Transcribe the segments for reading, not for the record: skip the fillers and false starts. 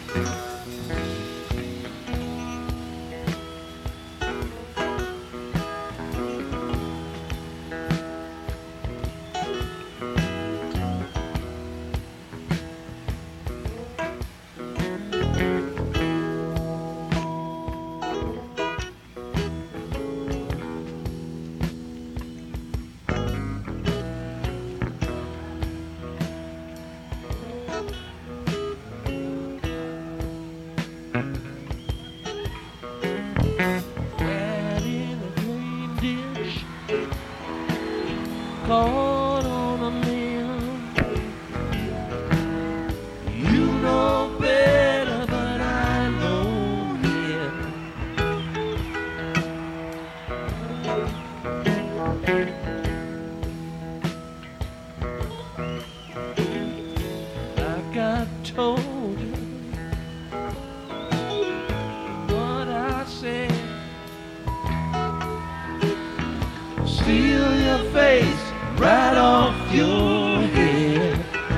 Caught on a limb. You know better, but I know him. Like I told you what I said. Steal your face right off your head.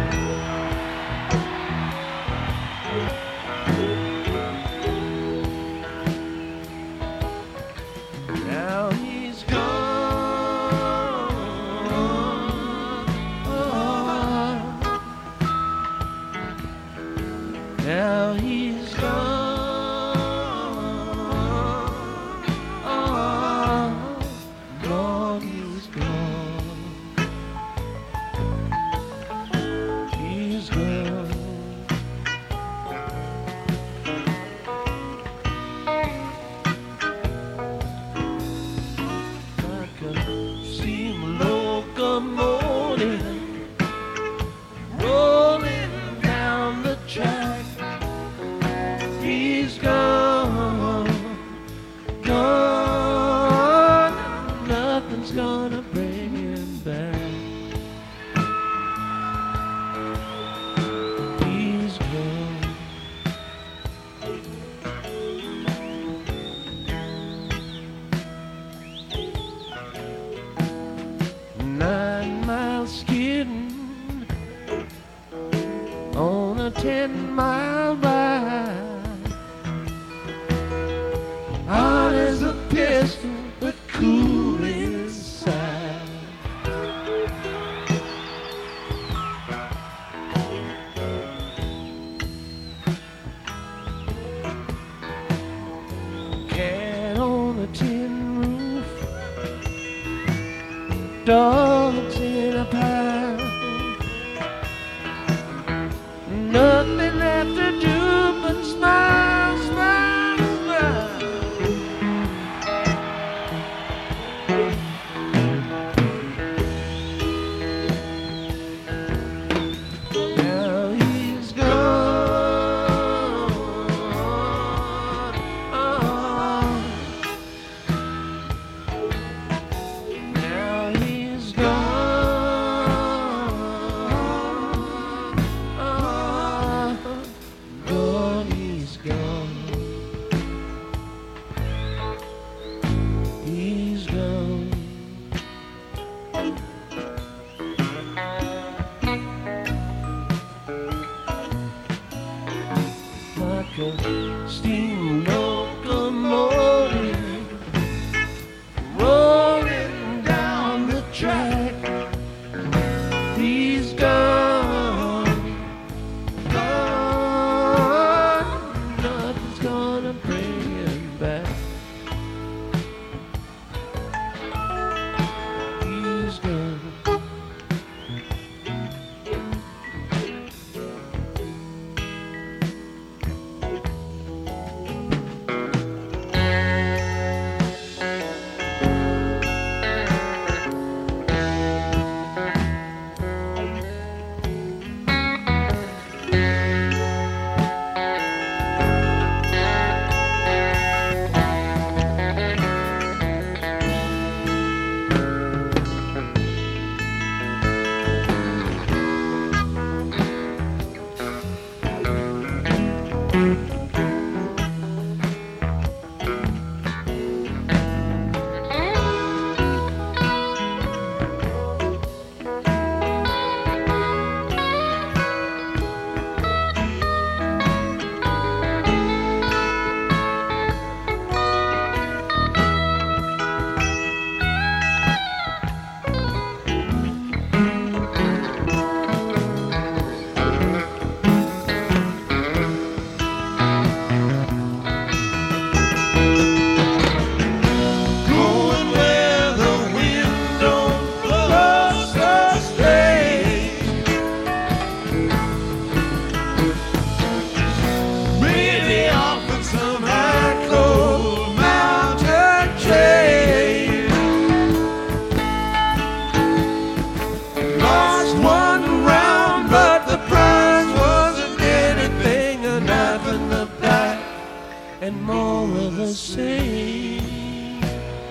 Now he's gone. Now he's gone. Gone, he's gone. He's gone. Like a steam locomotive rolling down the track. He's gone, gone. Nothing's gonna bring him back. He's gone. 9 miles skidding on a 10-mile ride. Hot as a pistol, but cool inside. Cat on a tin roof, dogs in a pile. Nothing left to do but smile, smile, smile. Now he's gone. Now he's gone. Gone, he's gone. He's gone. Like a steam locomotive rolling down the track. He's gone, gone. Nothing's gonna bring him back. He's gone. and more of the same.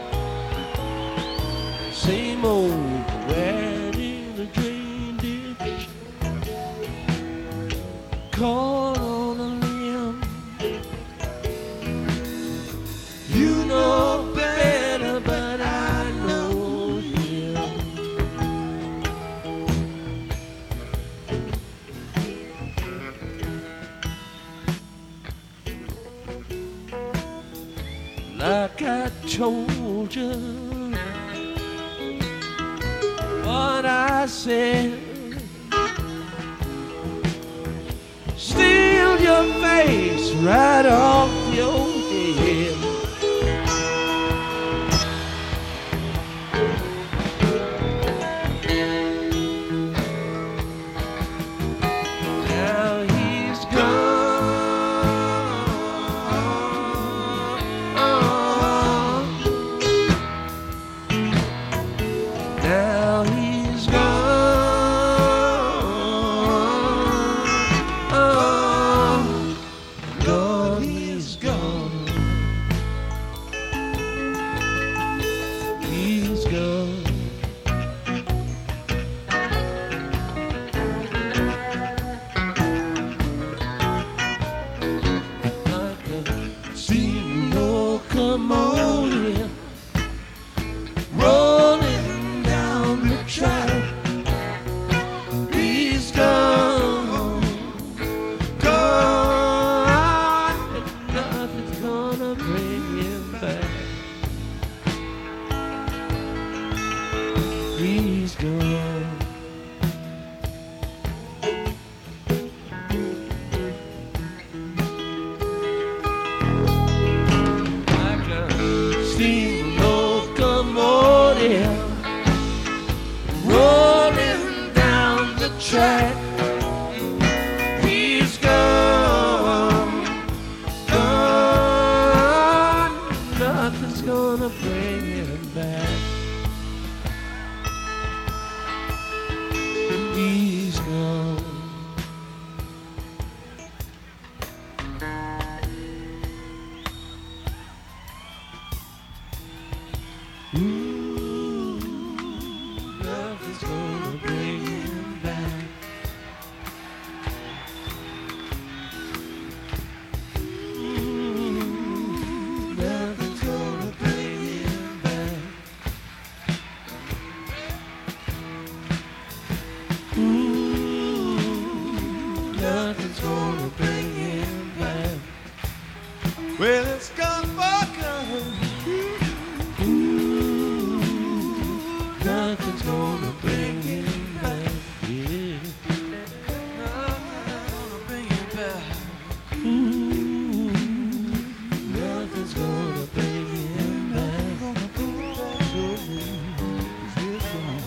Same old rat in a drain ditch, caught on a limb. You know better, but I know him. Like I told you what I said, steal your face right off your head. Now he's gone. Now he's gone. Gone, he's gone. He's gone. Like a steam locomotive rolling down the track. He's gone, gone, and nothing's gonna bring him back. He's gone. Like a steam locomotive rolling down the track. He's gone, gone. Nothing's gonna bring him back. He's gone. Ooh, nothing's gonna bring him back. Ooh, nothing's gonna bring him back. Ooh, nothing's gonna bring him back. Well, it's gone for good. Ooh, nothing's gonna bring him back. Yeah. Nothing's gonna bring him back. Ooh, nothing's gonna bring him back. Nothing's gonna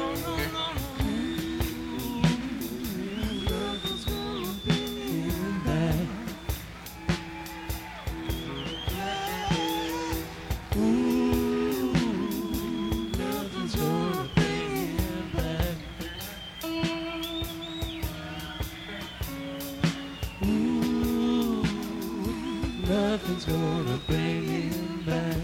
bring him back. Ooh, nothing's gonna bring him back. Ooh, nothing's gonna bring him back.